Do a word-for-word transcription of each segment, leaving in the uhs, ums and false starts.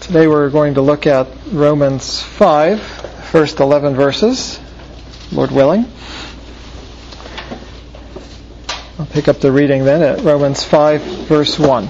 Today we're going to look at Romans five, first eleven verses, Lord willing. I'll pick up the reading then at Romans five, verse one.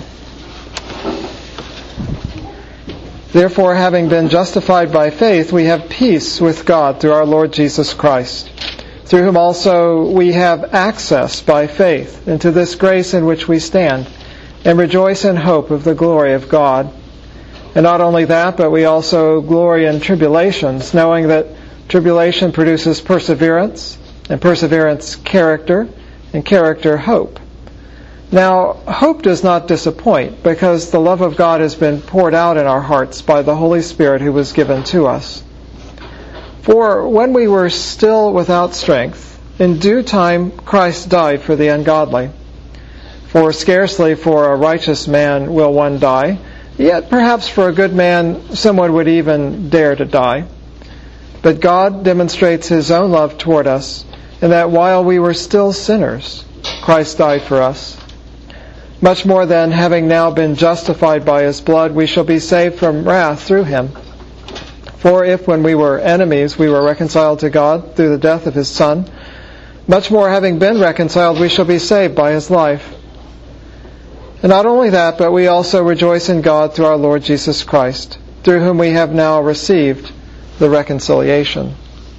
Therefore, having been justified by faith, we have peace with God through our Lord Jesus Christ, through whom also we have access by faith into this grace in which we stand, and rejoice in hope of the glory of God. And not only that, but we also glory in tribulations, knowing that tribulation produces perseverance, and perseverance character, and character hope. Now, hope does not disappoint, because the love of God has been poured out in our hearts by the Holy Spirit who was given to us. For when we were still without strength, in due time Christ died for the ungodly. For scarcely for a righteous man will one die, yet perhaps for a good man someone would even dare to die. But God demonstrates His own love toward us, in that while we were still sinners, Christ died for us. Much more than, having now been justified by His blood, we shall be saved from wrath through Him. For if when we were enemies we were reconciled to God through the death of His Son, much more having been reconciled we shall be saved by His life. And not only that, but we also rejoice in God through our Lord Jesus Christ, through whom we have now received the reconciliation.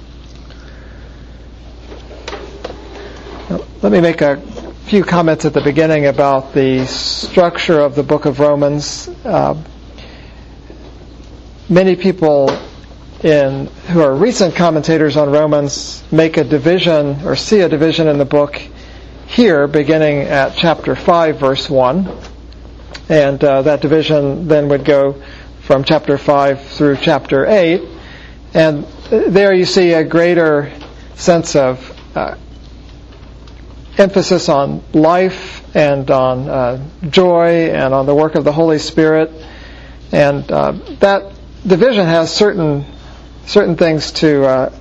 Now, let me make a few comments at the beginning about the structure of the book of Romans. Uh, many people in who are recent commentators on Romans make a division or see a division in the book here, beginning at chapter five, verse one. And uh, that division then would go from chapter five through chapter eight. And there you see a greater sense of uh, emphasis on life and on uh, joy and on the work of the Holy Spirit. And uh, that division has certain certain things to uh,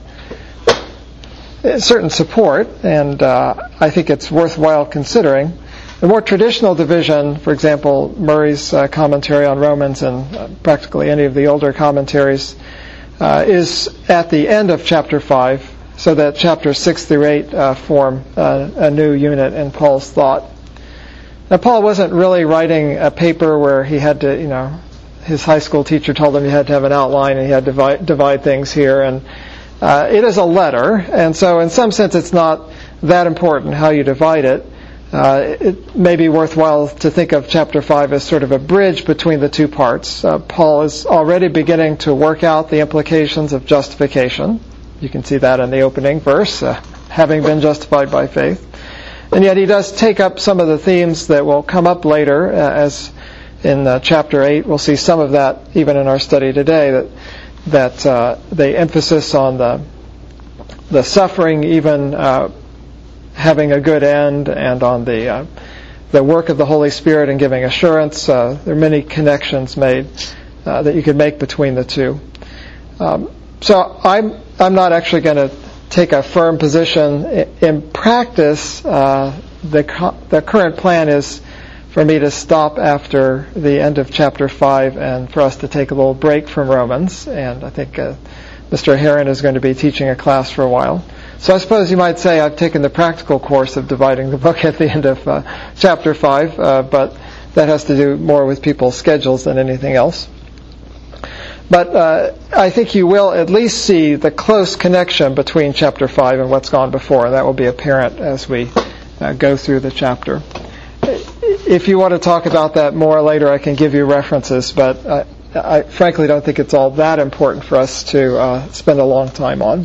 certain support, and uh, I think it's worthwhile considering. The more traditional division, for example, Murray's uh, commentary on Romans and uh, practically any of the older commentaries, uh, is at the end of chapter five, so that chapters six through eight uh, form uh, a new unit in Paul's thought. Now, Paul wasn't really writing a paper where he had to, you know, his high school teacher told him he had to have an outline and he had to divide, divide things here, and Uh, it is a letter, and so in some sense it's not that important how you divide it. Uh, it may be worthwhile to think of chapter five as sort of a bridge between the two parts. Uh, Paul is already beginning to work out the implications of justification. You can see that in the opening verse, uh, having been justified by faith. And yet he does take up some of the themes that will come up later, uh, as in uh, chapter eight. We'll see some of that even in our study today, that that uh, the emphasis on the the suffering even uh, having a good end, and on the uh, the work of the Holy Spirit and giving assurance. Uh, there are many connections made uh, that you could make between the two. Um, so I'm I'm not actually going to take a firm position. In practice, uh, the the current plan is for me to stop after the end of chapter five and for us to take a little break from Romans. And I think uh, Mister Heron is going to be teaching a class for a while. So I suppose you might say I've taken the practical course of dividing the book at the end of uh, chapter five, uh, but that has to do more with people's schedules than anything else. But uh, I think you will at least see the close connection between chapter five and what's gone before, and that will be apparent as we uh, go through the chapter. If you want to talk about that more later, I can give you references, but I, I frankly don't think it's all that important for us to uh, spend a long time on.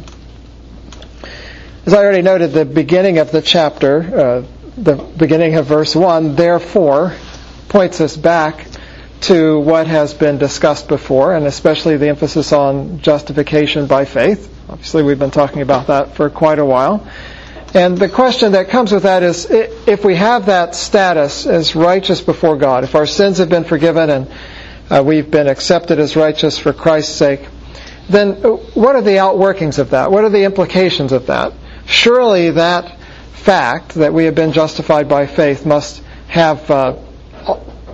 As I already noted, the beginning of the chapter, uh, the beginning of verse one, therefore, points us back to what has been discussed before, and especially the emphasis on justification by faith. Obviously, we've been talking about that for quite a while. And the question that comes with that is, if we have that status as righteous before God, if our sins have been forgiven and uh, we've been accepted as righteous for Christ's sake, then what are the outworkings of that? What are the implications of that? Surely that fact that we have been justified by faith must have uh,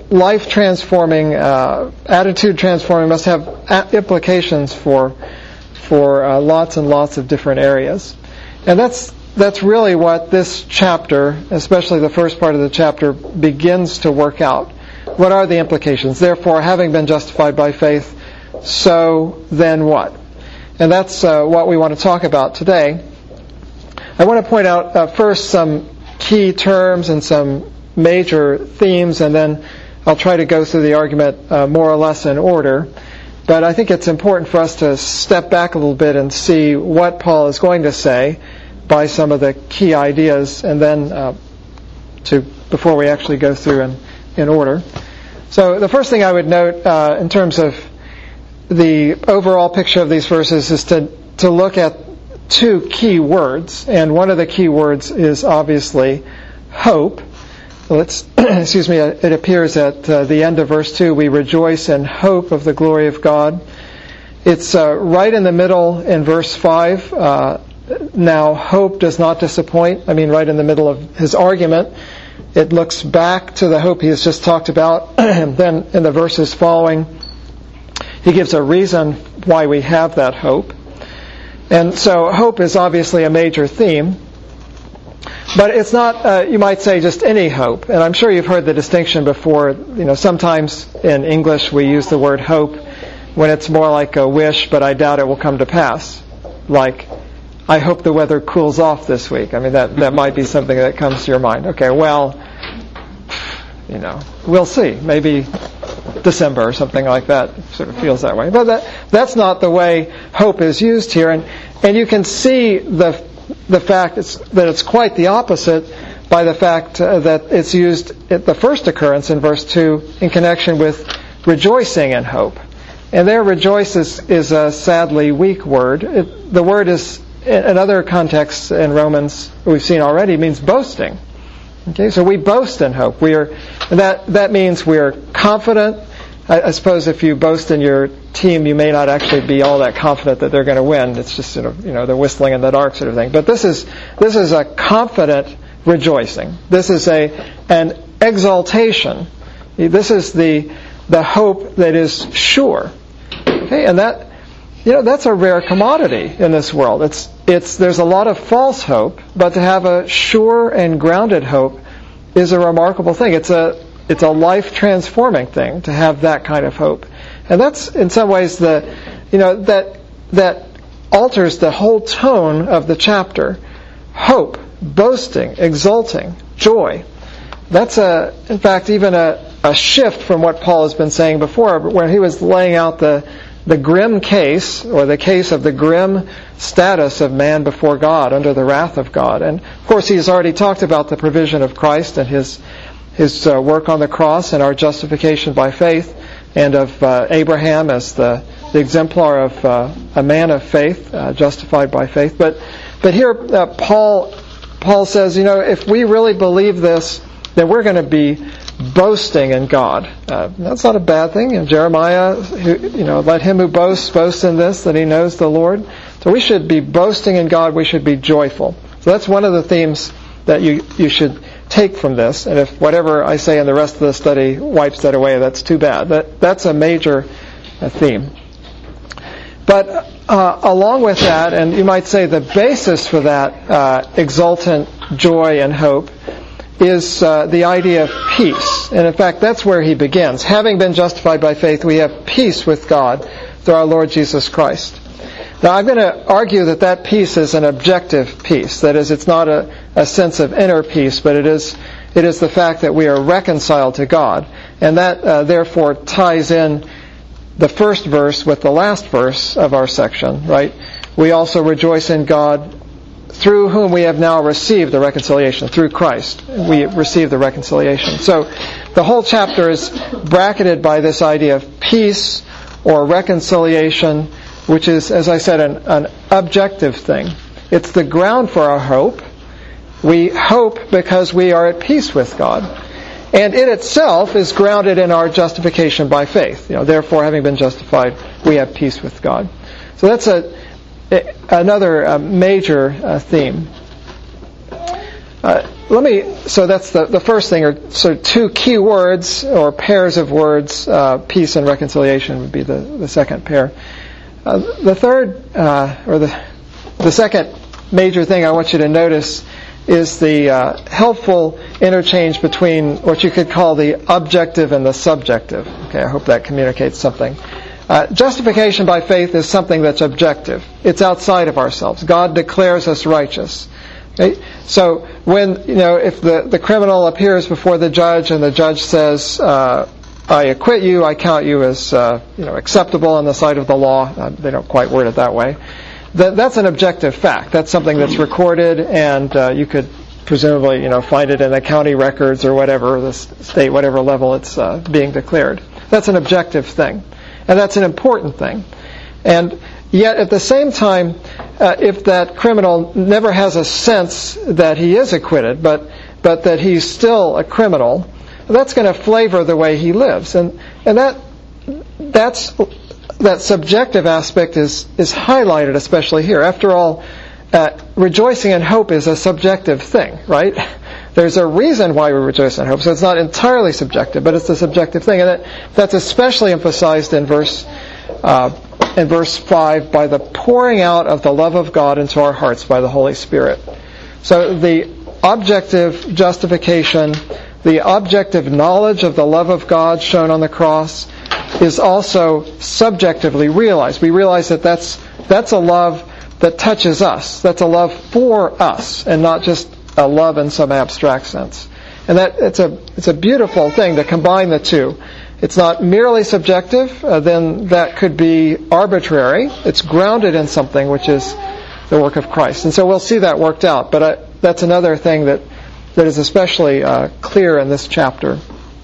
life-transforming, uh, attitude-transforming, must have a- implications for for uh, lots and lots of different areas. And that's that's really what this chapter, especially the first part of the chapter, begins to work out. What are the implications? Therefore, having been justified by faith, so then what? And that's uh, what we want to talk about today. I want to point out uh, first some key terms and some major themes, and then I'll try to go through the argument uh, more or less in order. But I think it's important for us to step back a little bit and see what Paul is going to say by some of the key ideas, and then uh, to before we actually go through in, in order. So the first thing I would note uh, in terms of the overall picture of these verses is to, to look at two key words, and one of the key words is obviously hope. Let's, excuse me, it appears at uh, the end of verse two, we rejoice in hope of the glory of God. It's uh, right in the middle in verse five. Uh, now, hope does not disappoint. I mean, right in the middle of his argument. It looks back to the hope he has just talked about. And then in the verses following, he gives a reason why we have that hope. And so hope is obviously a major theme. But it's not, uh, you might say, just any hope. And I'm sure you've heard the distinction before. You know, sometimes in English we use the word hope when it's more like a wish, but I doubt it will come to pass. Like, I hope the weather cools off this week. I mean, that, that might be something that comes to your mind. Okay, well, you know, we'll see. Maybe December or something like that sort of feels that way. But that, that's not the way hope is used here. And, and you can see the the fact it's, that it's quite the opposite by the fact uh, that it's used at the first occurrence in verse two in connection with rejoicing in hope. And there, rejoice is, is a sadly weak word. It, the word is, in other contexts in Romans, we've seen already, means boasting. Okay, so we boast in hope. We are, that, that means we are confident. I, I suppose if you boast in your team, you may not actually be all that confident that they're going to win. It's just sort of, you know, they're whistling in the dark sort of thing. But this is this is a confident rejoicing. This is a an exaltation. This is the the hope that is sure. Okay, and that, you know, that's a rare commodity in this world. It's it's there's a lot of false hope, but to have a sure and grounded hope is a remarkable thing. It's a it's a life transforming thing to have that kind of hope. And that's, in some ways, the, you know, that that alters the whole tone of the chapter. Hope, boasting, exulting, joy. That's, a, in fact, even a, a shift from what Paul has been saying before, where he was laying out the, the grim case, or the case of the grim status of man before God, under the wrath of God. And, of course, he's already talked about the provision of Christ and his, his uh, work on the cross and our justification by faith, and of uh, Abraham as the, the exemplar of uh, a man of faith, uh, justified by faith. But but here uh, Paul Paul says, you know, if we really believe this, then we're going to be boasting in God. Uh, that's not a bad thing. And Jeremiah, who, you know, let him who boasts boast in this, that he knows the Lord. So we should be boasting in God. We should be joyful. So that's one of the themes that you you should take from this. And if whatever I say in the rest of the study wipes that away, that's too bad. That that's a major uh, theme. But uh, along with that, and you might say the basis for that uh, exultant joy and hope is uh, the idea of peace. And in fact, that's where he begins. Having been justified by faith, we have peace with God through our Lord Jesus Christ. Now, I'm going to argue that that peace is an objective peace. That is, it's not a, a sense of inner peace, but it is it is the fact that we are reconciled to God. And that, uh, therefore, ties in the first verse with the last verse of our section, right? We also rejoice in God, through whom we have now received the reconciliation. Through Christ, we receive the reconciliation. So the whole chapter is bracketed by this idea of peace or reconciliation, which is, as I said, an, an objective thing. It's the ground for our hope. We hope because we are at peace with God. And it itself is grounded in our justification by faith. You know, therefore, having been justified, we have peace with God. So that's a, a another uh, major uh, theme. Uh, let me, so that's the, the first thing, or so two key words or pairs of words, uh, peace and reconciliation would be the, the second pair. Uh, the third, uh, or the, the second major thing I want you to notice is the uh, helpful interchange between what you could call the objective and the subjective. Okay, I hope that communicates something. Uh, justification by faith is something that's objective. It's outside of ourselves. God declares us righteous. Okay? So when, you know, if the, the criminal appears before the judge and the judge says, uh, I acquit you, I count you as uh, you know, acceptable in the sight of the law. Uh, they don't quite word it that way. That, that's an objective fact. That's something that's recorded, and uh, you could presumably, you know, find it in the county records or whatever, the state, whatever level it's uh, being declared. That's an objective thing, and that's an important thing. And yet, at the same time, uh, if that criminal never has a sense that he is acquitted, but but that he's still a criminal, that's going to flavor the way he lives, and and that that's. That subjective aspect is, is highlighted especially here. After all, uh, rejoicing in hope is a subjective thing, right? There's a reason why we rejoice in hope, so it's not entirely subjective, but it's a subjective thing, and that, that's especially emphasized in verse uh, in verse five by the pouring out of the love of God into our hearts by the Holy Spirit. So the objective justification, the objective knowledge of the love of God shown on the cross, is also subjectively realized. We realize that that's that's a love that touches us. That's a love for us, and not just a love in some abstract sense. And that it's a it's a beautiful thing to combine the two. It's not merely subjective, uh, then that could be arbitrary. It's grounded in something which is the work of Christ. And so we'll see that worked out. But I, that's another thing that that is especially uh, clear in this chapter.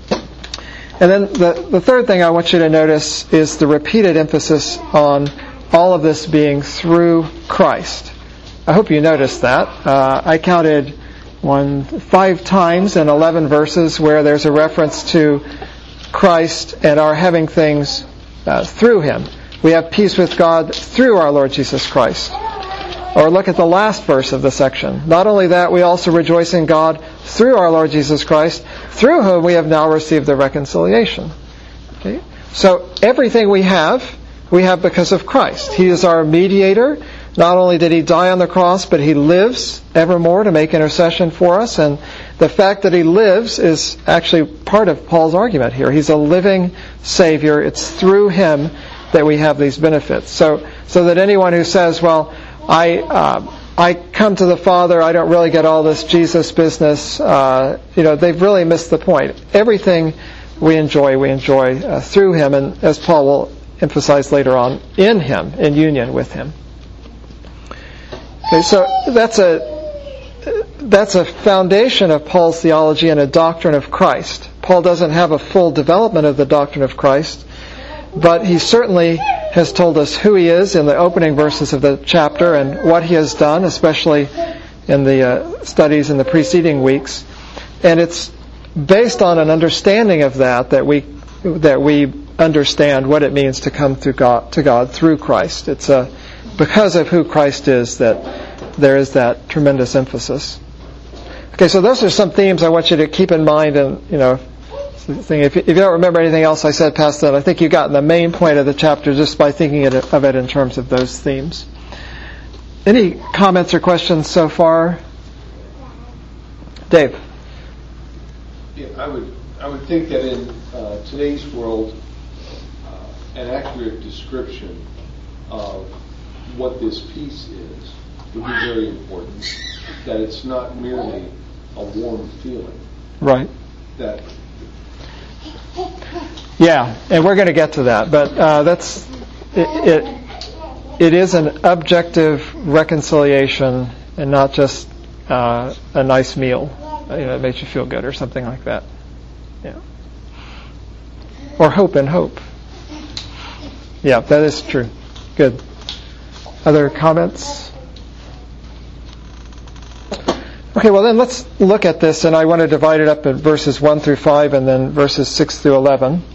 And then the, the third thing I want you to notice is the repeated emphasis on all of this being through Christ. I hope you noticed that. Uh, I counted one five times in eleven verses where there's a reference to Christ and our having things uh, through Him. We have peace with God through our Lord Jesus Christ. Or look at the last verse of the section. Not only that, we also rejoice in God through our Lord Jesus Christ, through whom we have now received the reconciliation. Okay? So everything we have, we have because of Christ. He is our mediator. Not only did He die on the cross, but He lives evermore to make intercession for us. And the fact that He lives is actually part of Paul's argument here. He's a living Savior. It's through Him that we have these benefits. So, so that anyone who says, well, I uh, I come to the Father, I don't really get all this Jesus business, uh, you know, they've really missed the point. Everything we enjoy, we enjoy uh, through Him, and as Paul will emphasize later on, in Him, in union with Him. Okay, so that's a that's a foundation of Paul's theology and a doctrine of Christ. Paul doesn't have a full development of the doctrine of Christ, but he certainly has told us who He is in the opening verses of the chapter and what He has done, especially in the uh, studies in the preceding weeks. And it's based on an understanding of that that we that we understand what it means to come to God, to God through Christ. It's a, because of who Christ is that there is that tremendous emphasis. Okay, so those are some themes I want you to keep in mind, and you know. If you don't remember anything else I said past that, I think you got the main point of the chapter just by thinking of it in terms of those themes. Any comments or questions so far? Dave? Yeah, I would I would think that in uh, today's world, uh, an accurate description of what this peace is would be very important. That it's not merely a warm feeling. Right. That Yeah, and we're going to get to that, but uh, that's it, it. It is an objective reconciliation, and not just uh, a nice meal, you know, that makes you feel good or something like that. Yeah. Or hope and hope. Yeah, that is true. Good. Other comments? Okay, well then let's look at this, and I want to divide it up in verses one through five and then verses six through eleven.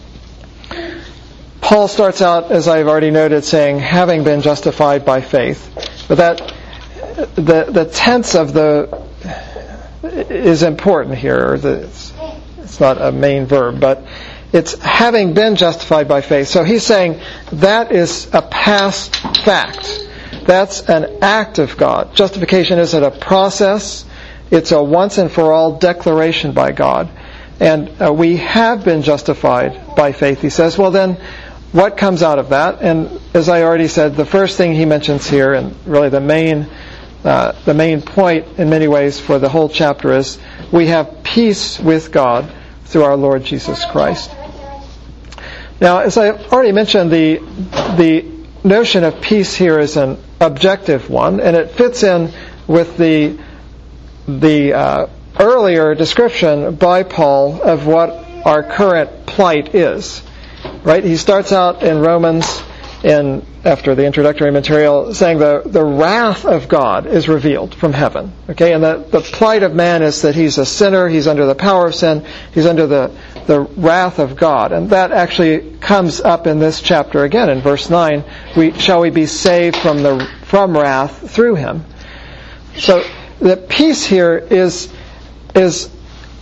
Paul starts out, as I've already noted, saying, having been justified by faith. But that, the, the tense of the, is important here. It's, it's not a main verb, but it's having been justified by faith. So he's saying that is a past fact. That's an act of God. Justification isn't a process. It's a once and for all declaration by God. And uh, we have been justified by faith. He says, well then, what comes out of that? And as I already said, the first thing he mentions here, and really the main uh, the main point in many ways for the whole chapter, is we have peace with God through our Lord Jesus Christ. Now, as I already mentioned, the the notion of peace here is an objective one, and it fits in with the the uh, earlier description by Paul of what our current plight is. Right? He starts out in Romans, in after the introductory material, saying the, the wrath of God is revealed from heaven. Okay, and the, the plight of man is that he's a sinner, he's under the power of sin, he's under the, the wrath of God. And that actually comes up in this chapter again in verse nine. We shall we be saved from the from wrath through him. So the peace here is is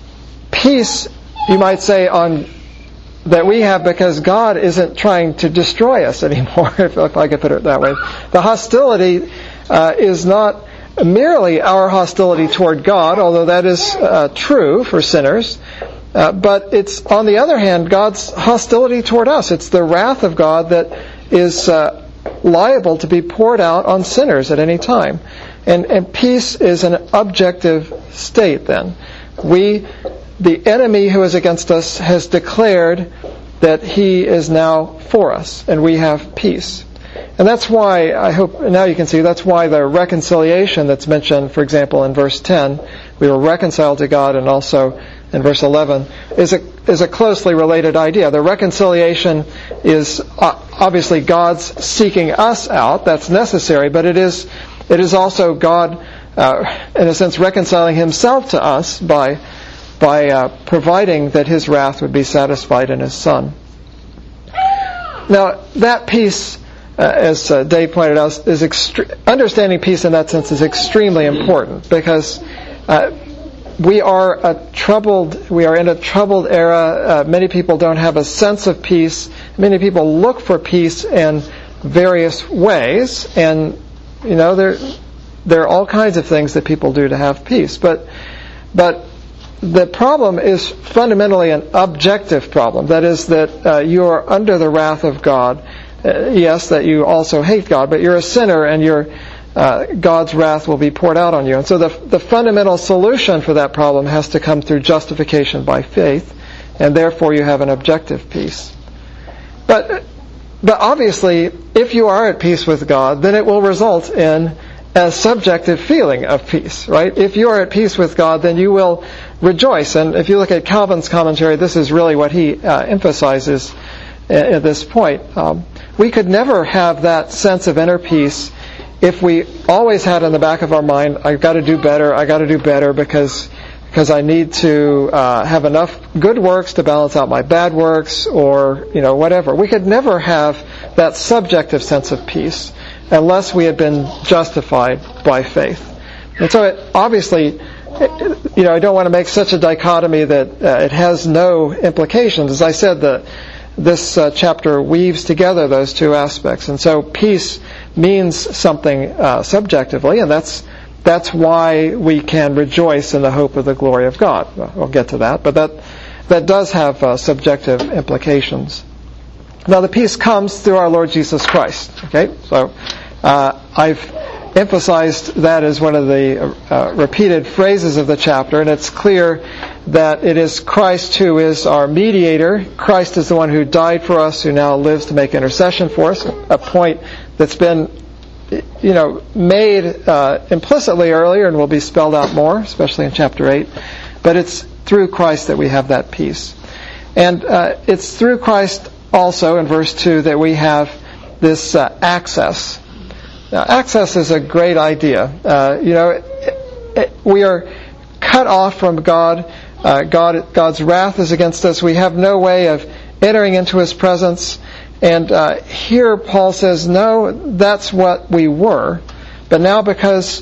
peace, you might say, on that we have because God isn't trying to destroy us anymore, if I could put it that way. The hostility uh, is not merely our hostility toward God, although that is uh, true for sinners, uh, but it's, on the other hand, God's hostility toward us. It's the wrath of God that is uh, liable to be poured out on sinners at any time. And, and peace is an objective state then. We... The enemy who is against us has declared that he is now for us, and we have peace. And that's why, I hope now you can see, that's why the reconciliation that's mentioned, for example, in verse ten, we were reconciled to God, and also in verse eleven, is a, is a closely related idea. The reconciliation is obviously God's seeking us out. That's necessary, but it is, it is also God, uh, in a sense, reconciling himself to us by by uh, providing that his wrath would be satisfied in his Son. Now, that peace, uh, as uh, Dave pointed out, is extre- understanding peace in that sense is extremely important, because uh, we are a troubled, we are in a troubled era. Uh, many people don't have a sense of peace. Many people look for peace in various ways, and you know there there are all kinds of things that people do to have peace, but but. The problem is fundamentally an objective problem. That is that uh, you are under the wrath of God. Uh, yes, that you also hate God, but you're a sinner, and your uh, God's wrath will be poured out on you. And so the the fundamental solution for that problem has to come through justification by faith, and therefore you have an objective peace. But but obviously, if you are at peace with God, then it will result in a subjective feeling of peace, right? If you are at peace with God, then you will rejoice. And if you look at Calvin's commentary, this is really what he uh, emphasizes at, at this point. Um, we could never have that sense of inner peace if we always had in the back of our mind, I've got to do better, I've got to do better because because I need to uh, have enough good works to balance out my bad works, or you know whatever. We could never have that subjective sense of peace unless we had been justified by faith. And so it, obviously, you know, I don't want to make such a dichotomy that uh, it has no implications. As I said, the, this uh, chapter weaves together those two aspects. And so peace means something uh, subjectively, and that's that's why we can rejoice in the hope of the glory of God. Well, we'll get to that, but that, that does have uh, subjective implications. Now, the peace comes through our Lord Jesus Christ. Okay, so uh, I've emphasized that as one of the uh, repeated phrases of the chapter, and it's clear that it is Christ who is our mediator. Christ is the one who died for us, who now lives to make intercession for us. A point that's been, you know, made uh, implicitly earlier and will be spelled out more, especially in chapter eight. But it's through Christ that we have that peace, and uh, it's through Christ also, in verse two, that we have this uh, access. Now, access is a great idea. Uh, you know, it, it, we are cut off from God. Uh, God. God's wrath is against us. We have no way of entering into His presence. And uh, here Paul says, no, that's what we were. But now because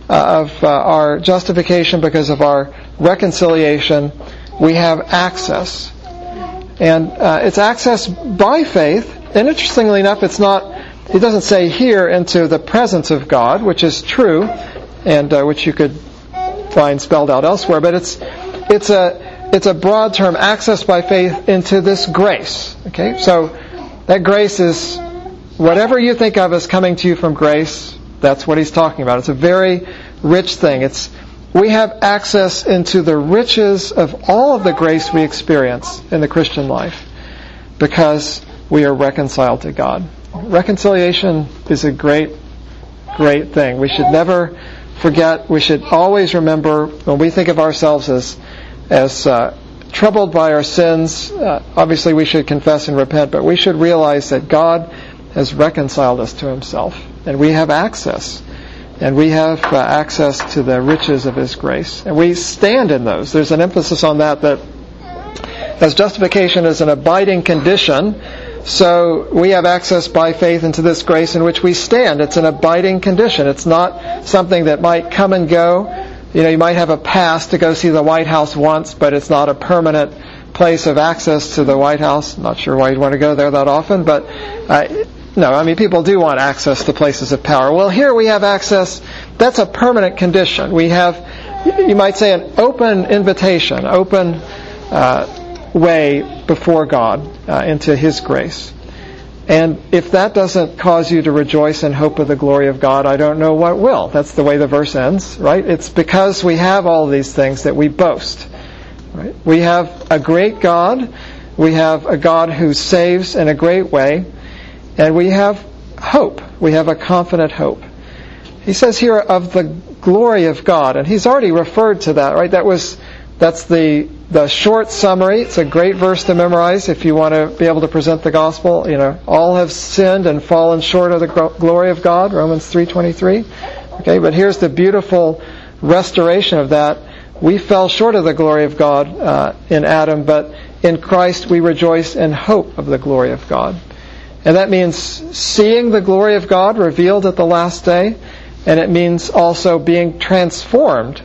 uh, of uh, our justification, because of our reconciliation, we have access. And uh, it's access by faith. And interestingly enough, it's not, he doesn't say here into the presence of God, which is true, and uh, which you could find spelled out elsewhere, but it's it's a it's a broad term, access by faith into this grace. Okay, so that grace is whatever you think of as coming to you from grace. That's what he's talking about. It's a very rich thing. It's we have access into the riches of all of the grace we experience in the Christian life because we are reconciled to God. Reconciliation is a great, great thing. We should never forget. We should always remember when we think of ourselves as as uh, troubled by our sins. Uh, obviously, we should confess and repent, but we should realize that God has reconciled us to Himself, and we have access, and we have uh, access to the riches of His grace, and we stand in those. There's an emphasis on that. That as justification is an abiding condition, so we have access by faith into this grace in which we stand. It's an abiding condition. It's not something that might come and go. You know, you might have a pass to go see the White House once, but it's not a permanent place of access to the White House. I'm not sure why you'd want to go there that often, but uh, no, I mean, people do want access to places of power. Well, here we have access. That's a permanent condition. We have, you might say, an open invitation, open uh, way before God uh, into His grace. And if that doesn't cause you to rejoice in hope of the glory of God, I don't know what will. That's the way the verse ends, right? It's because we have all these things that we boast. Right? We have a great God. We have a God who saves in a great way. And we have hope. We have a confident hope. He says here of the glory of God, and he's already referred to that, right? That was that's the the short summary. It's a great verse to memorize if you want to be able to present the gospel. You know, all have sinned and fallen short of the glory of God, Romans three twenty-three. Okay, but here's the beautiful restoration of that. We fell short of the glory of God uh, in Adam, but in Christ we rejoice in hope of the glory of God. And that means seeing the glory of God revealed at the last day, and it means also being transformed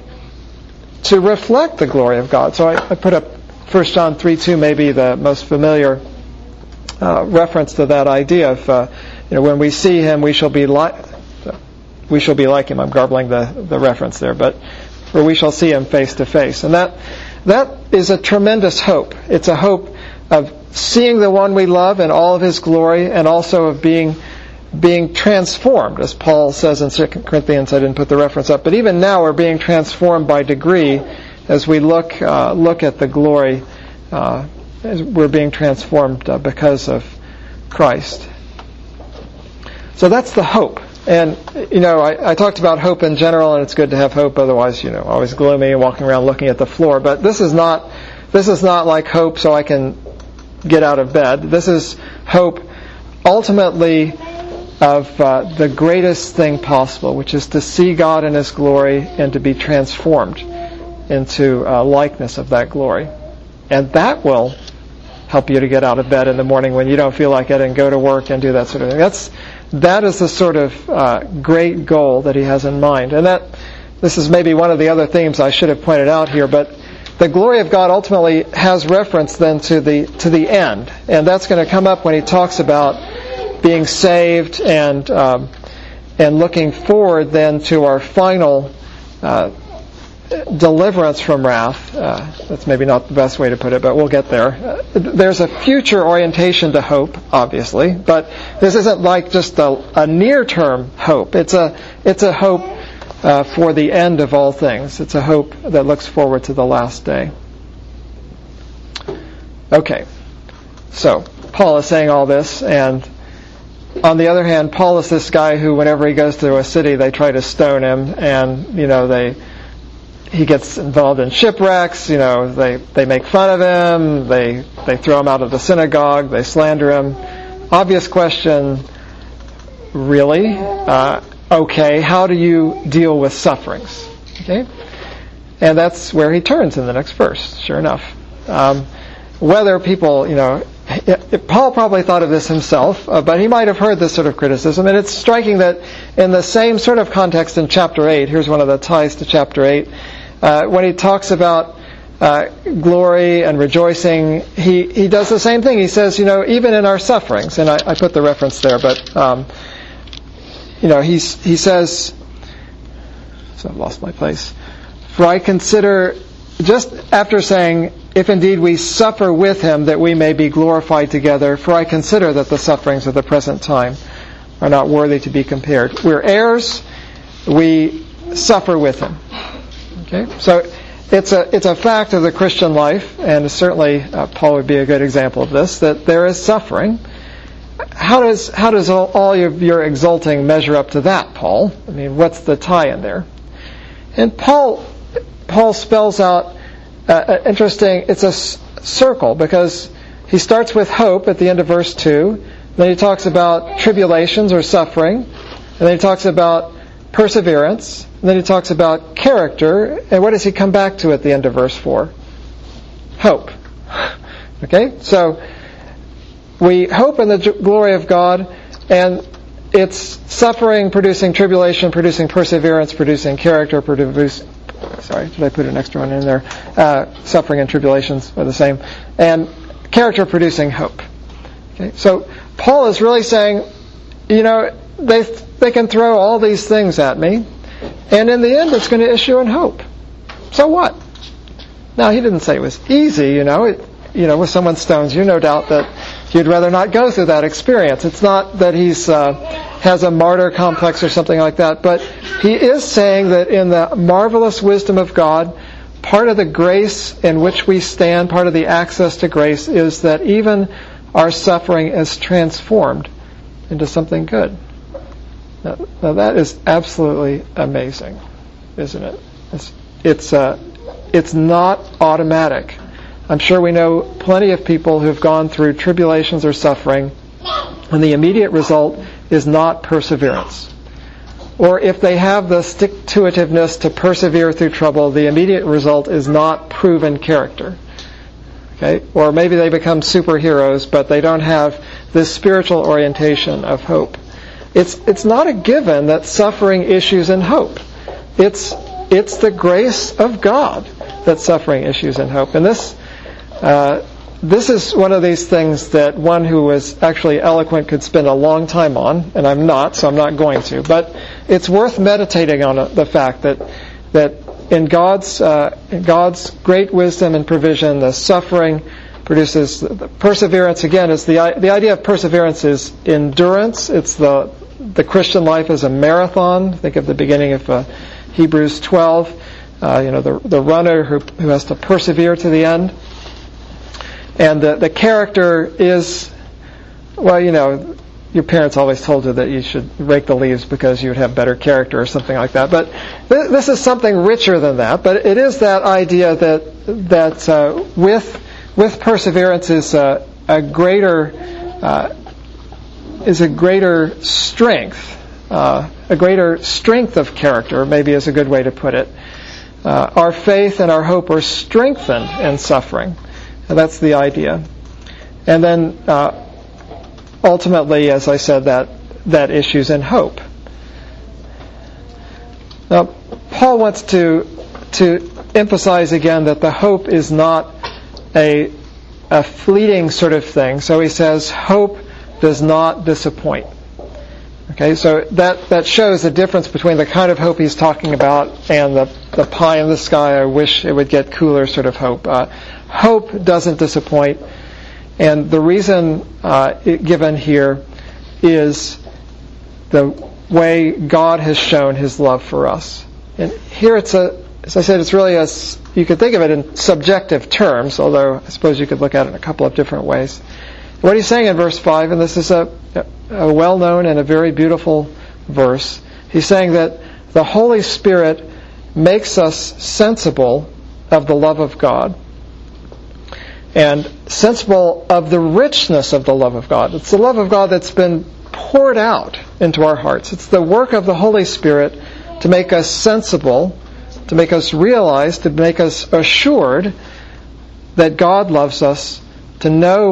to reflect the glory of God. So I, I put up First John three two, maybe the most familiar uh, reference to that idea of, uh, you know, when we see Him, we shall be like we shall be like Him. I'm garbling the, the reference there, but where we shall see Him face to face, and that that is a tremendous hope. It's a hope of seeing the one we love in all of His glory, and also of being being transformed, as Paul says in Second Corinthians. I didn't put the reference up, but even now we're being transformed by degree as we look uh, look at the glory. Uh, as we're being transformed uh, because of Christ. So that's the hope. And, you know, I, I talked about hope in general, and it's good to have hope. Otherwise, you know, always gloomy and walking around looking at the floor. But this is not this is not like hope so I can get out of bed. This is hope ultimately of uh, the greatest thing possible, which is to see God in His glory and to be transformed into uh, likeness of that glory. And that will help you to get out of bed in the morning when you don't feel like it, and go to work and do that sort of thing. That's that is the sort of uh, great goal that He has in mind. And that this is maybe one of the other themes I should have pointed out here, but the glory of God ultimately has reference then to the to the end, and that's going to come up when he talks about being saved and um, and looking forward then to our final uh, deliverance from wrath. Uh, that's maybe not the best way to put it, but we'll get there. Uh, there's a future orientation to hope, obviously, but this isn't like just a, a near-term hope. It's a it's a hope uh, for the end of all things. It's a hope that looks forward to the last day. Okay, so Paul is saying all this, and on the other hand, Paul is this guy who, whenever he goes to a city, they try to stone him, and you know they he gets involved in shipwrecks. You know they they make fun of him, they they throw him out of the synagogue, they slander him. Obvious question, really? Uh, okay, how do you deal with sufferings? Okay, and that's where he turns in the next verse. Sure enough, um, whether people you know Paul probably thought of this himself, uh, but he might have heard this sort of criticism. And it's striking that in the same sort of context in chapter eight, here's one of the ties to chapter eight, uh, when he talks about uh, glory and rejoicing, he, he does the same thing. He says, you know, even in our sufferings, and I, I put the reference there, but, um, you know, he's, he says, so I've lost my place, for I consider, just after saying, if indeed we suffer with him, that we may be glorified together, for I consider that the sufferings of the present time are not worthy to be compared. We're heirs, we suffer with him. Okay? So it's a it's a fact of the Christian life, and certainly uh, Paul would be a good example of this, that there is suffering. How does how does all, all of your exulting measure up to that, Paul? I mean, what's the tie in there? And Paul Paul spells out Uh, interesting, it's a s- circle, because he starts with hope at the end of verse two, then he talks about tribulations or suffering, and then he talks about perseverance, and then he talks about character, and what does he come back to at the end of verse four? Hope. Okay, so we hope in the j- glory of God, and it's suffering producing tribulation, producing perseverance, producing character, producing Sorry, did I put an extra one in there? Uh, suffering and tribulations are the same. And character producing hope. Okay, so Paul is really saying, you know, they they can throw all these things at me, and in the end it's going to issue in hope. So what? Now, he didn't say it was easy, you know. It, you know, with someone stones you, no doubt that you'd rather not go through that experience. It's not that he's uh, has a martyr complex or something like that, but he is saying that in the marvelous wisdom of God, part of the grace in which we stand, part of the access to grace, is that even our suffering is transformed into something good. Now, now that is absolutely amazing, isn't it? It's it's, uh, it's not automatic. I'm sure we know plenty of people who've gone through tribulations or suffering, and the immediate result is not perseverance. Or if they have the stick-to-itiveness to persevere through trouble, the immediate result is not proven character. Okay? Or maybe they become superheroes, but they don't have this spiritual orientation of hope. It's it's not a given that suffering issues in hope. It's it's the grace of God that suffering issues in hope. And this uh, this is one of these things that one who was actually eloquent could spend a long time on, and I'm not, so I'm not going to. But it's worth meditating on the fact that that in God's uh, in God's great wisdom and provision, the suffering produces the perseverance. Again, is the the idea of perseverance is endurance. It's the the Christian life is a marathon. Think of the beginning of uh, Hebrews twelve. Uh, you know, the the runner who who has to persevere to the end. And the, the character is, well, you know, your parents always told you that you should rake the leaves because you would have better character or something like that. But th- this is something richer than that. But it is that idea that that uh, with with perseverance is a, a greater uh, is a greater strength, uh, a greater strength of character, maybe is a good way to put it. Uh, our faith and our hope are strengthened in suffering. And that's the idea. And then uh, ultimately, as I said, that that issues in hope. Now, Paul wants to to emphasize again that the hope is not a a fleeting sort of thing. So he says, hope does not disappoint. Okay, so that, that shows the difference between the kind of hope he's talking about and the, the pie in the sky, I wish it would get cooler sort of hope. Uh, hope doesn't disappoint. And the reason uh, it, given here is the way God has shown His love for us. And here it's a, as I said, it's really a, you could think of it in subjective terms, although I suppose you could look at it in a couple of different ways. What he's saying in verse five, and this is a, a well-known and a very beautiful verse, he's saying that the Holy Spirit makes us sensible of the love of God and sensible of the richness of the love of God. It's the love of God that's been poured out into our hearts. It's the work of the Holy Spirit to make us sensible, to make us realize, to make us assured that God loves us, to know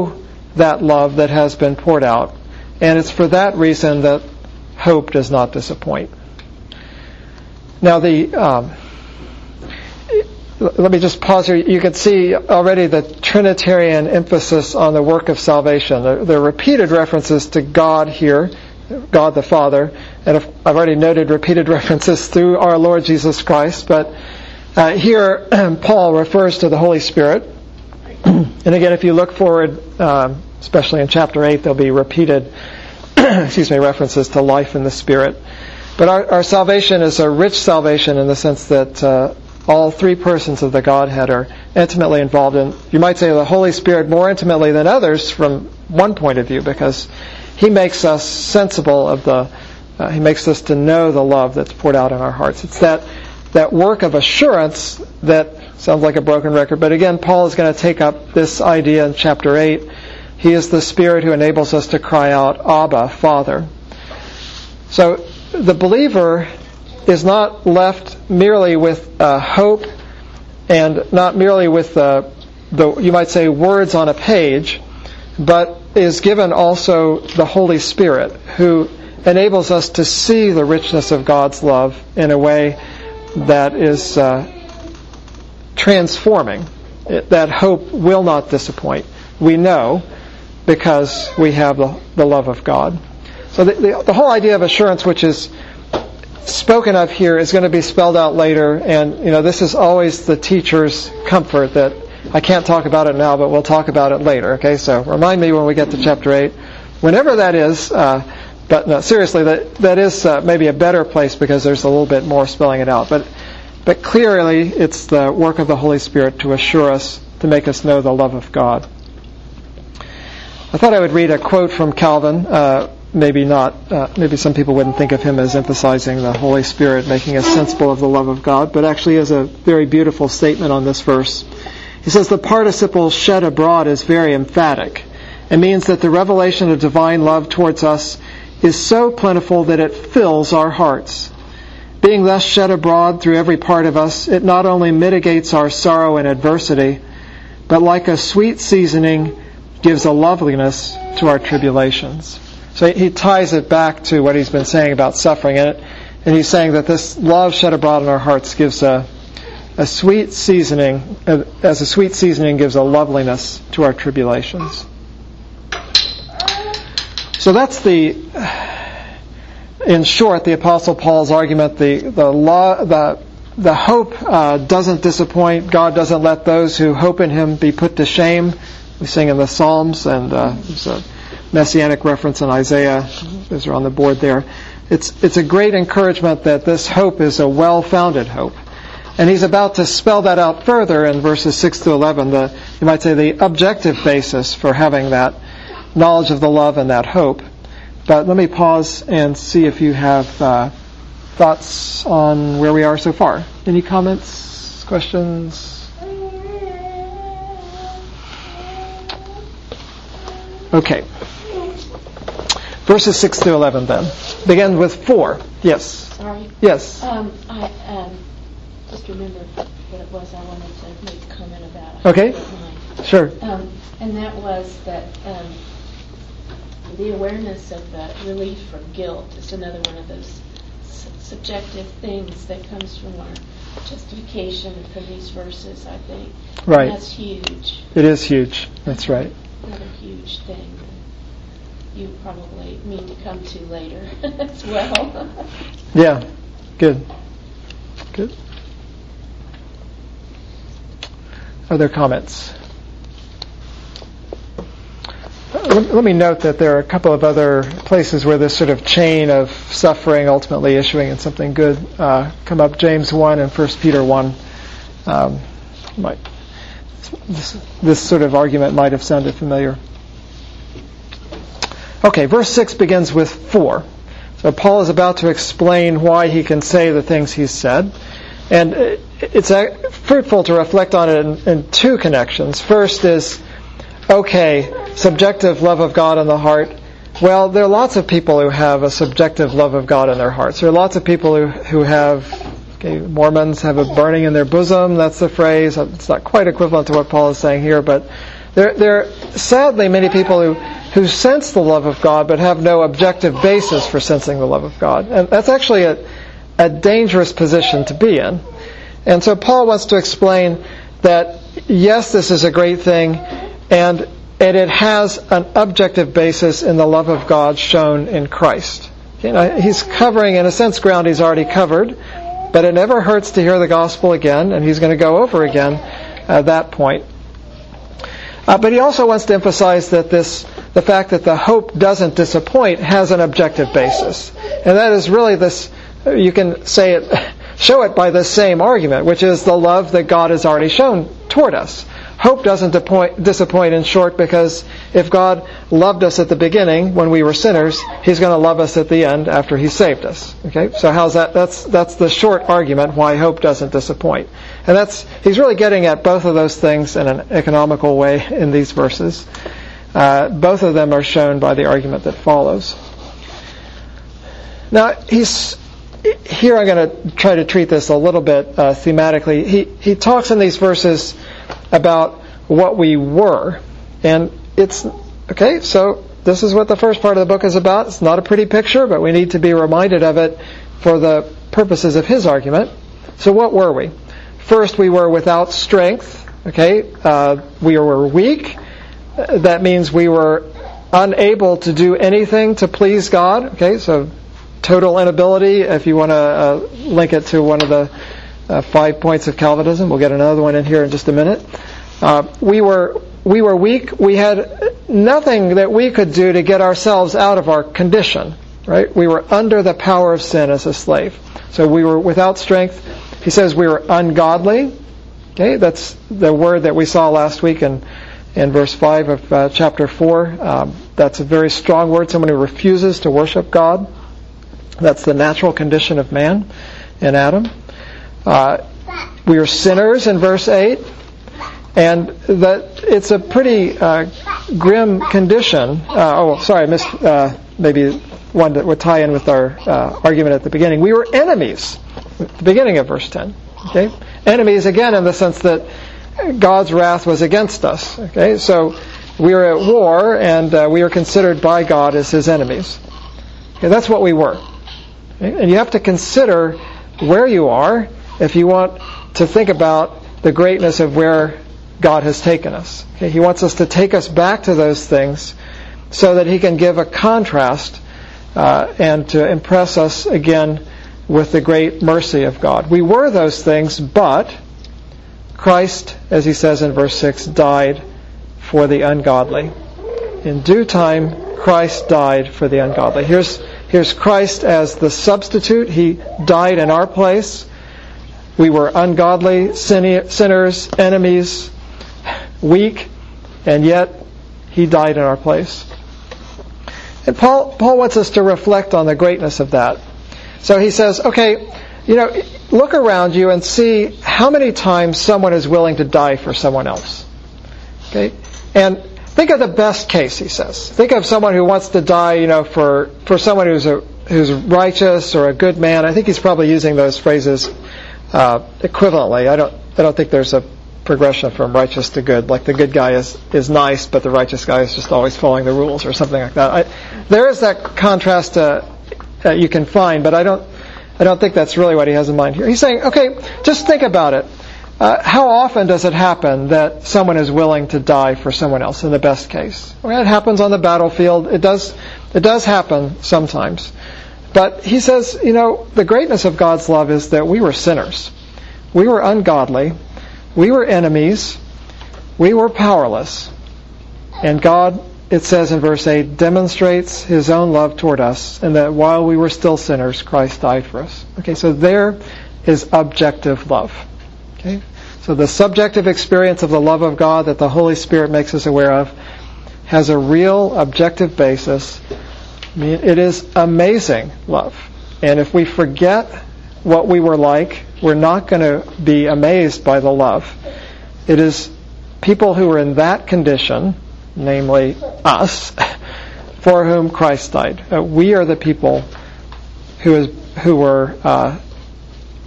that love that has been poured out. And it's for that reason that hope does not disappoint. Now, the um, let me just pause here. You can see already the Trinitarian emphasis on the work of salvation. There, there are repeated references to God here, God the Father, and I've already noted repeated references through our Lord Jesus Christ. But uh, here, Paul refers to the Holy Spirit. And again, if you look forward, um, especially in chapter eight, there'll be repeated, excuse me, references to life in the Spirit. But our, our salvation is a rich salvation in the sense that uh, all three persons of the Godhead are intimately involved in, you might say, the Holy Spirit more intimately than others from one point of view, because He makes us sensible of the, uh, He makes us to know the love that's poured out in our hearts. It's that, that work of assurance that sounds like a broken record, but again, Paul is going to take up this idea in chapter eight. He is the Spirit who enables us to cry out, Abba, Father. So the believer is not left merely with uh, hope and not merely with uh, the, you might say, words on a page, but is given also the Holy Spirit, who enables us to see the richness of God's love in a way that is uh, transforming. It, that hope will not disappoint. We know because we have the, the love of God. So the, the, the whole idea of assurance, which is spoken of here, is going to be spelled out later, and you know this is always the teacher's comfort that I can't talk about it now, but we'll talk about it later. Okay, so remind me when we get to chapter eight, whenever that is. Uh, but no, seriously, that that is uh, maybe a better place because there's a little bit more spelling it out. But but clearly, it's the work of the Holy Spirit to assure us, to make us know the love of God. I thought I would read a quote from Calvin. Uh, Maybe not, uh, maybe some people wouldn't think of him as emphasizing the Holy Spirit, making us sensible of the love of God, but actually is a very beautiful statement on this verse. He says, the participle shed abroad is very emphatic. It means that the revelation of divine love towards us is so plentiful that it fills our hearts. Being thus shed abroad through every part of us, it not only mitigates our sorrow and adversity, but like a sweet seasoning, gives a loveliness to our tribulations. So he ties it back to what he's been saying about suffering in it, and he's saying that this love shed abroad in our hearts gives a, a sweet seasoning, as a sweet seasoning gives a loveliness to our tribulations. So that's the, in short, the Apostle Paul's argument. The the law, the the hope uh, doesn't disappoint. God doesn't let those who hope in Him be put to shame. We sing in the Psalms, and uh, there's a messianic reference in Isaiah. Those are on the board there. It's it's a great encouragement that this hope is a well-founded hope. And he's about to spell that out further in verses six to eleven, the, you might say the objective basis for having that knowledge of the love and that hope. But let me pause and see if you have uh, thoughts on where we are so far. Any comments, questions? Okay. Verses six to eleven then. Begin with four. Yes. Sorry. Yes. Um, I um, just remembered what it was I wanted to make a comment about. Okay. Sure. Um, and that was that um, the awareness of the relief from guilt is another one of those su- subjective things that comes from our justification from these verses, I think. Right. And that's huge. It is huge. That's right. Another huge thing that you probably mean to come to later as well. Yeah. Good. Good. Other comments? Let, let me note that there are a couple of other places where this sort of chain of suffering ultimately issuing in something good uh, come up. James one and First Peter one. Um, might, this, this sort of argument might have sounded familiar. Okay, verse six begins with for. So Paul is about to explain why he can say the things he's said. And it's fruitful to reflect on it in, in two connections. First is, okay, subjective love of God in the heart. Well, there are lots of people who have a subjective love of God in their hearts. There are lots of people who, who have, okay, Mormons have a burning in their bosom. That's the phrase. It's not quite equivalent to what Paul is saying here, but There, there are sadly many people who, who sense the love of God but have no objective basis for sensing the love of God. And that's actually a, a dangerous position to be in. And so Paul wants to explain that, yes, this is a great thing, and, and it has an objective basis in the love of God shown in Christ. You know, he's covering, in a sense, ground he's already covered, but it never hurts to hear the gospel again, and he's going to go over again at that point. Uh, but he also wants to emphasize that this, the fact that the hope doesn't disappoint has an objective basis. And that is really this, you can say it, show it by the same argument, which is the love that God has already shown toward us. Hope doesn't disappoint, disappoint in short, because if God loved us at the beginning when we were sinners, He's going to love us at the end after He saved us. Okay, so how's that? That's that's the short argument why hope doesn't disappoint, and that's he's really getting at both of those things in an economical way in these verses. Uh, both of them are shown by the argument that follows. Now he's. Here I'm going to try to treat this a little bit uh, thematically. He he talks in these verses about what we were. And it's, okay, so this is what the first part of the book is about. It's not a pretty picture, but we need to be reminded of it for the purposes of his argument. So what were we? First, we were without strength. Okay, uh, we were weak. That means we were unable to do anything to please God. Okay, so total inability, if you want to uh, link it to one of the uh, five points of Calvinism. We'll get another one in here in just a minute. Uh, we were we were weak. We had nothing that we could do to get ourselves out of our condition. Right? We were under the power of sin as a slave. So we were without strength. He says we were ungodly. Okay, that's the word that we saw last week in in verse five of uh, chapter four. Um, that's a very strong word. Someone who refuses to worship God. That's the natural condition of man in Adam. Uh, we are sinners in verse eight, and that it's a pretty uh, grim condition. Uh, oh, sorry, I missed uh, maybe one that would tie in with our uh, argument at the beginning. We were enemies at the beginning of verse ten. Okay, enemies again in the sense that God's wrath was against us. Okay, so we are at war, and uh, we are considered by God as His enemies. Okay, that's what we were. And you have to consider where you are if you want to think about the greatness of where God has taken us. Okay? He wants us to take us back to those things so that He can give a contrast uh, and to impress us again with the great mercy of God. We were those things, but Christ, as he says in verse six, died for the ungodly. In due time, Christ died for the ungodly. Here's Here's Christ as the substitute. He died in our place. We were ungodly, sinners, enemies, weak, and yet He died in our place. And Paul, Paul wants us to reflect on the greatness of that. So he says, okay, you know, look around you and see how many times someone is willing to die for someone else. Okay? And think of the best case, he says. Think of someone who wants to die, you know, for, for someone who's a, who's righteous or a good man. I think he's probably using those phrases uh, equivalently. I don't I don't think there's a progression from righteous to good. Like the good guy is, is nice, but the righteous guy is just always following the rules or something like that. I, there is that contrast uh, uh, you can find, but I don't I don't think that's really what he has in mind here. He's saying, okay, just think about it. Uh, how often does it happen that someone is willing to die for someone else in the best case? Well, it happens on the battlefield. It does, it does happen sometimes. But he says, you know, the greatness of God's love is that we were sinners. We were ungodly. We were enemies. We were powerless. And God, it says in verse eight, demonstrates His own love toward us, and that while we were still sinners, Christ died for us. Okay, so there is objective love. Okay? So the subjective experience of the love of God that the Holy Spirit makes us aware of has a real objective basis. I mean, it is amazing love. And if we forget what we were like, we're not going to be amazed by the love. It is people who are in that condition, namely us, for whom Christ died. Uh, we are the people who is who were uh,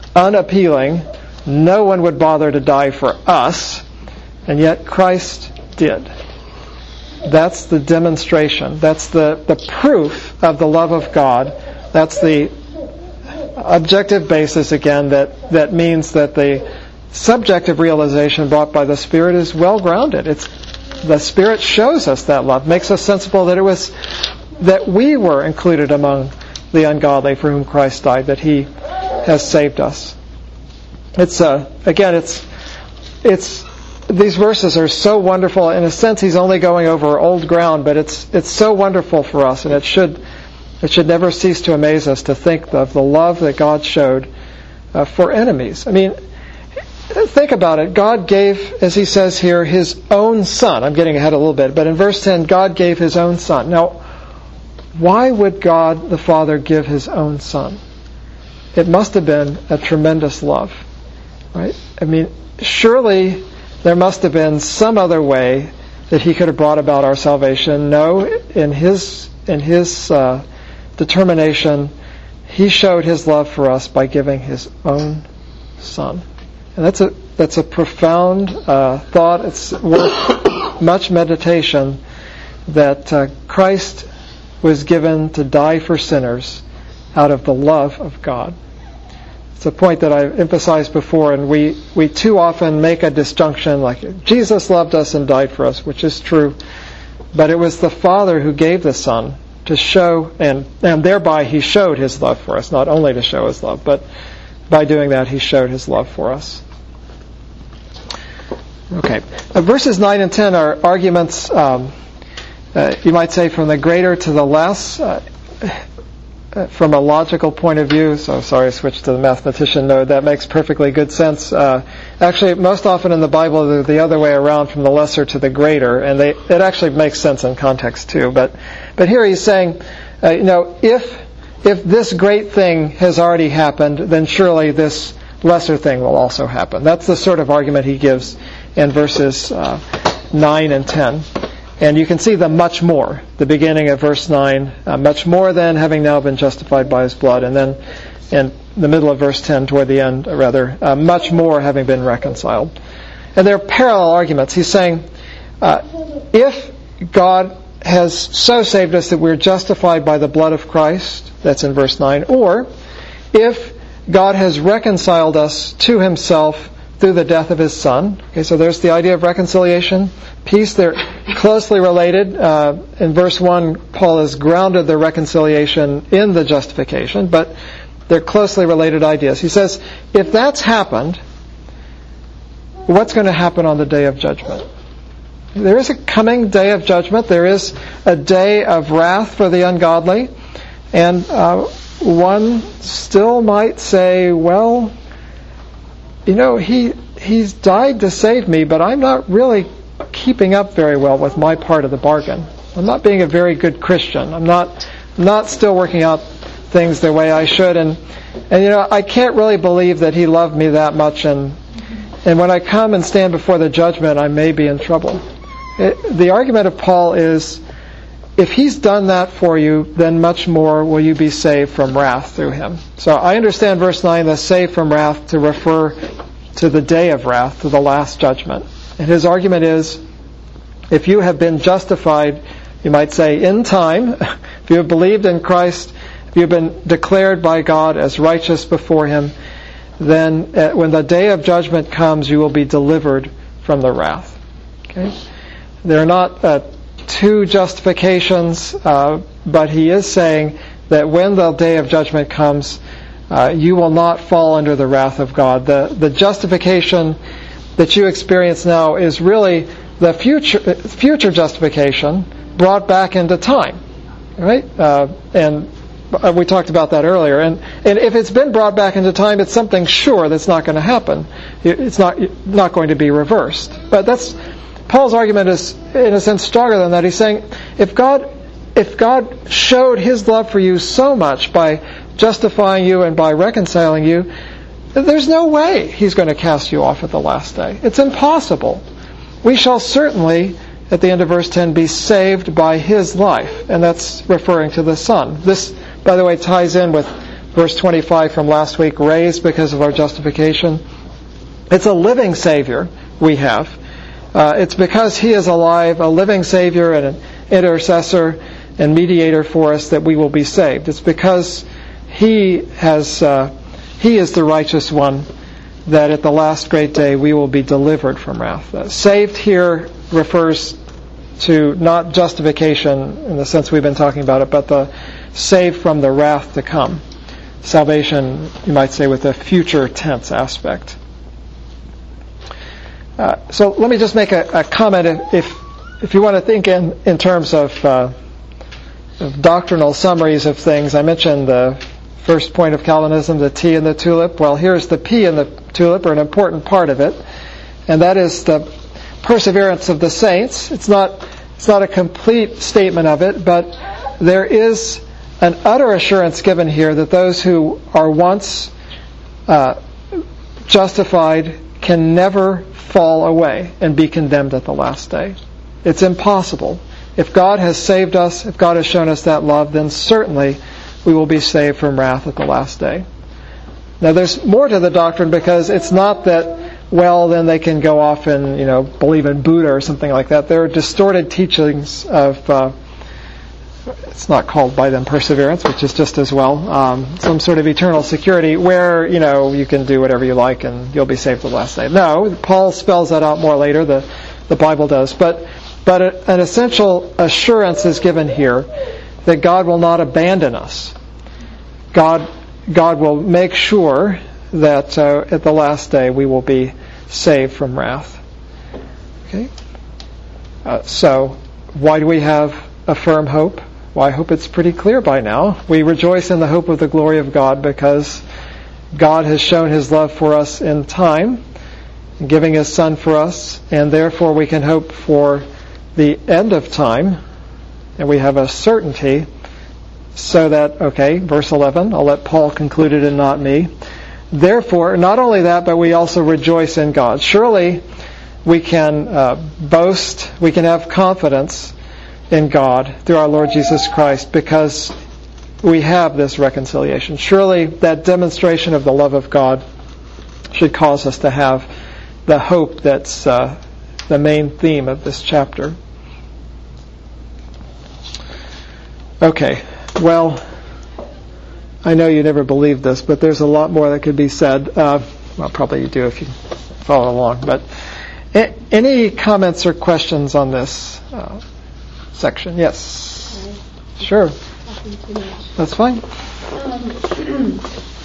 unappealing. No one would bother to die for us, and yet Christ did. That's the demonstration. That's the, the proof of the love of God. That's the objective basis, again, that, that means that the subjective realization brought by the Spirit is well-grounded. It's the Spirit shows us that love, makes us sensible that it was that we were included among the ungodly for whom Christ died, that He has saved us. It's uh, again, it's it's these verses are so wonderful. In a sense, he's only going over old ground, but it's it's so wonderful for us, and it should it should never cease to amaze us to think of the love that God showed uh, for enemies. I mean, think about it. God gave, as he says here, His own Son. I'm getting ahead a little bit, but in verse ten, God gave His own Son. Now, why would God the Father give His own Son? It must have been a tremendous love, right? I mean, surely there must have been some other way that He could have brought about our salvation. No, in His in His uh, determination, He showed His love for us by giving His own Son. And that's a that's a profound uh, thought. It's worth much meditation that uh, Christ was given to die for sinners out of the love of God. It's a point that I've emphasized before, and we, we too often make a disjunction like Jesus loved us and died for us, which is true, but it was the Father who gave the Son to show, and, and thereby He showed His love for us, not only to show His love, but by doing that He showed His love for us. Okay, uh, verses nine and ten are arguments, um, uh, you might say, from the greater to the less, uh, uh, from a logical point of view. So sorry, I switched to the mathematician mode. That makes perfectly good sense. Uh, actually, most often in the Bible, they're the other way around, from the lesser to the greater, and they, it actually makes sense in context too. But but here he's saying, uh, you know, if if this great thing has already happened, then surely this lesser thing will also happen. That's the sort of argument he gives in verses uh, nine and ten. And you can see the much more, the beginning of verse nine, uh, much more than having now been justified by His blood. And then in the middle of verse ten, toward the end, uh, rather, uh, much more having been reconciled. And they're parallel arguments. He's saying, uh, if God has so saved us that we're justified by the blood of Christ, that's in verse nine, or if God has reconciled us to Himself through the death of His Son. Okay, so there's the idea of reconciliation. Peace, they're closely related. Uh, in verse one, Paul has grounded the reconciliation in the justification, but they're closely related ideas. He says, if that's happened, what's going to happen on the day of judgment? There is a coming day of judgment. There is a day of wrath for the ungodly. And uh, one still might say, well, you know, he he's died to save me, but I'm not really keeping up very well with my part of the bargain. I'm not being a very good Christian. I'm not not still working out things the way I should, and and you know, I can't really believe that He loved me that much, and and when I come and stand before the judgment, I may be in trouble. It, the argument of Paul is, if He's done that for you, then much more will you be saved from wrath through Him. So I understand verse nine, the saved from wrath, to refer to the day of wrath, to the last judgment. And his argument is, if you have been justified, you might say, in time, if you have believed in Christ, if you have been declared by God as righteous before Him, then uh, when the day of judgment comes, you will be delivered from the wrath. Okay? They're not uh, two justifications, uh, but he is saying that when the day of judgment comes, uh, you will not fall under the wrath of God. The the justification that you experience now is really the future future justification brought back into time, right? Uh, and we talked about that earlier. And and if it's been brought back into time, it's something sure that's not going to happen. It's not not going to be reversed. But that's Paul's argument is, in a sense, stronger than that. He's saying, if God, if God showed His love for you so much by justifying you and by reconciling you, there's no way He's going to cast you off at the last day. It's impossible. We shall certainly, at the end of verse ten, be saved by His life, and that's referring to the Son. This, by the way, ties in with verse twenty-five from last week, raised because of our justification. It's a living Savior we have. Uh, it's because He is alive, a living Savior and an intercessor and mediator for us, that we will be saved. It's because He has uh, He is the righteous one, that at the last great day we will be delivered from wrath. Uh, saved here refers to not justification in the sense we've been talking about it, but the saved from the wrath to come. Salvation, you might say, with a future tense aspect. Uh, so let me just make a, a comment. If if you want to think in, in terms of, uh, of doctrinal summaries of things, I mentioned the first point of Calvinism, the T in the tulip. Well, here's the P in the tulip, or an important part of it, and that is the perseverance of the saints. It's not it's not a complete statement of it, but there is an utter assurance given here that those who are once uh, justified can never fall away and be condemned at the last day. It's impossible. If God has saved us, if God has shown us that love, then certainly we will be saved from wrath at the last day. Now, there's more to the doctrine, because it's not that, well, then they can go off and, you know, believe in Buddha or something like that. There are distorted teachings of, uh, it's not called by them perseverance, which is just as well, um, some sort of eternal security where, you know, you can do whatever you like and you'll be saved at the last day. No, Paul spells that out more later, the, the Bible does. But, but a, an essential assurance is given here that God will not abandon us. God God will make sure that uh, at the last day we will be saved from wrath. Okay? Uh, so, why do we have a firm hope? Well, I hope it's pretty clear by now. We rejoice in the hope of the glory of God because God has shown His love for us in time, giving His Son for us, and therefore we can hope for the end of time, and we have a certainty. So that, okay, verse eleven, I'll let Paul conclude it and not me. Therefore, not only that, but we also rejoice in God. Surely we can uh, boast, we can have confidence in God through our Lord Jesus Christ because we have this reconciliation. Surely that demonstration of the love of God should cause us to have the hope that's uh, the main theme of this chapter. Okay. Well, I know you never believed this, but there's a lot more that could be said. Uh, well, probably you do if you follow along. But a- any comments or questions on this uh, section? Yes. Okay. Sure. Nothing too much. That's fine. Um,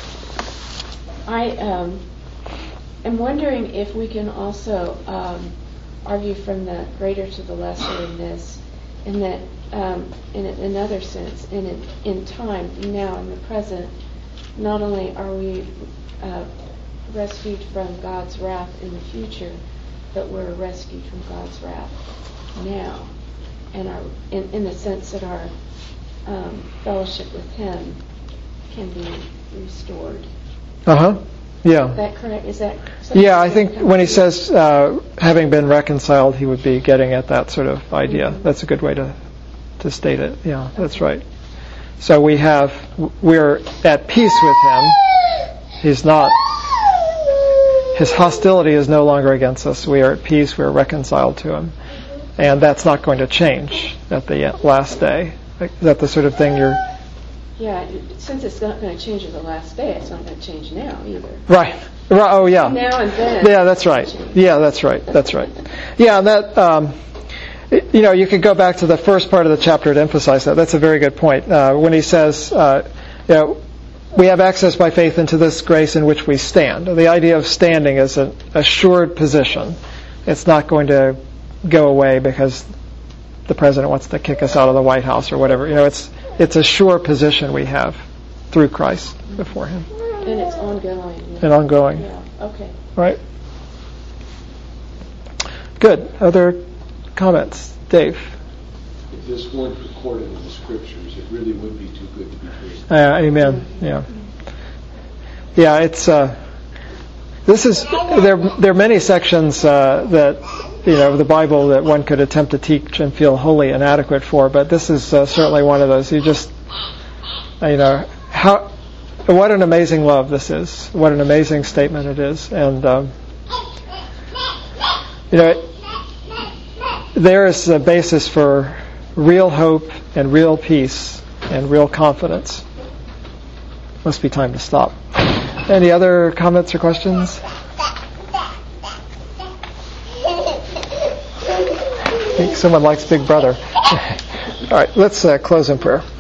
I um, am wondering if we can also um, argue from the greater to the lesser in this, in that, um, in another sense, in in time, now in the present, not only are we uh, rescued from God's wrath in the future, but we're rescued from God's wrath now, and our in, in the sense that our um, fellowship with Him can be restored. Uh huh. Yeah. Is that correct? Is that? Yeah, I think when he says uh, having been reconciled, he would be getting at that sort of idea. Mm-hmm. That's a good way to to state it. Yeah, okay. That's right. So we have we're at peace with Him. He's not. His hostility is no longer against us. We are at peace. We are reconciled to Him, and that's not going to change at the last day. Is that the sort of thing you're? Yeah, since it's not going to change at the last day, it's not going to change now either. Right. Right. Oh, yeah. Now and then. Yeah, that's right. Yeah, that's right. That's right. Yeah, and that, um, you know, you could go back to the first part of the chapter to emphasize that. That's a very good point. Uh, when he says, uh, you know, we have access by faith into this grace in which we stand. The idea of standing is an assured position. It's not going to go away because the president wants to kick us out of the White House or whatever. You know, it's it's a sure position we have through Christ before Him. And it's ongoing. Yeah. And ongoing. Yeah. Okay. Right. Good. Other comments, Dave? If this weren't recorded in the Scriptures, it really would be too good to be true. Uh, amen. Yeah. Yeah. It's. Uh, this is there. There are many sections uh, that. You know, the Bible that one could attempt to teach and feel wholly inadequate for, but this is uh, certainly one of those. You just, you know, how, what an amazing love this is. What an amazing statement it is. And, um, you know, there is the basis for real hope and real peace and real confidence. Must be time to stop. Any other comments or questions? I think someone likes Big Brother. All right, let's uh, close in prayer.